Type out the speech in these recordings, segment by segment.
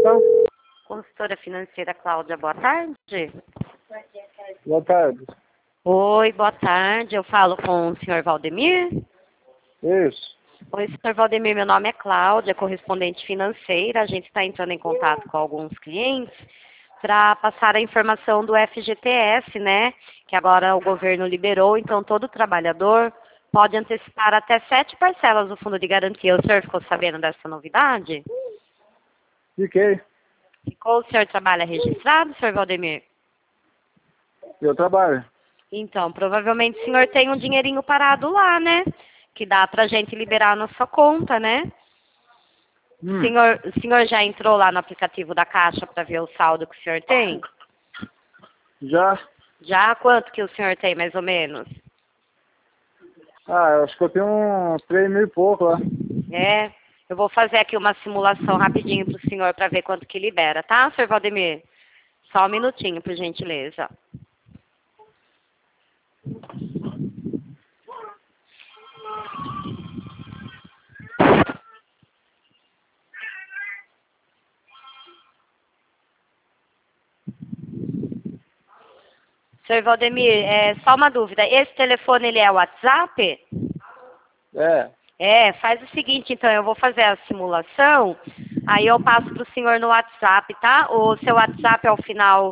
tá? Consultora financeira Cláudia, boa tarde. Boa tarde. Oi, boa tarde. Eu falo com o senhor Valdemir. Isso. Oi, senhor Valdemir, meu nome é Cláudia, correspondente financeira. A gente está entrando em contato com alguns clientes para passar a informação do FGTS, né? Que agora o governo liberou, então todo trabalhador pode antecipar até 7 parcelas do fundo de garantia. O senhor ficou sabendo dessa novidade? Fiquei. Ficou? O senhor trabalha registrado, senhor Valdemir? Eu trabalho. Então, provavelmente o senhor tem um dinheirinho parado lá, né? Que dá pra gente liberar na sua conta, né? O senhor já entrou lá no aplicativo da Caixa para ver o saldo que o senhor tem? Já? Já? Quanto que o senhor tem, mais ou menos? Ah, eu acho que eu tenho uns 3 mil e pouco lá. É, eu vou fazer aqui uma simulação rapidinho pro senhor para ver quanto que libera, tá, senhor Valdemir? Só um minutinho, por gentileza. Senhor Valdemir, só uma dúvida. Esse telefone, ele é WhatsApp? É. Faz o seguinte, então, eu vou fazer a simulação, aí eu passo para o senhor no WhatsApp, tá? O seu WhatsApp é o final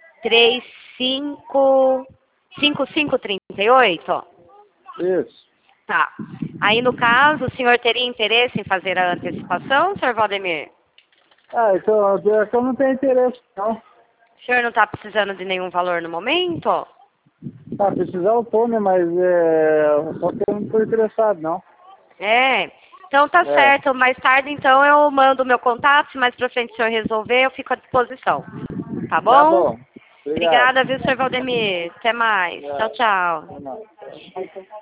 355538? Isso. Tá. Aí, no caso, o senhor teria interesse em fazer a antecipação, senhor Valdemir? Ah, então, é que eu não tenho interesse, não. O senhor não está precisando de nenhum valor no momento? Ah, precisar eu tô, né? Mas só que eu não tô interessado, não. Então tá É. certo. Mais tarde, então, eu mando o meu contato. Se mais pra frente o senhor resolver, eu fico à disposição. Tá Tá bom? bom. Obrigado. Obrigada, viu, senhor Valdemir? Até mais. Tchau, É. tchau. Não.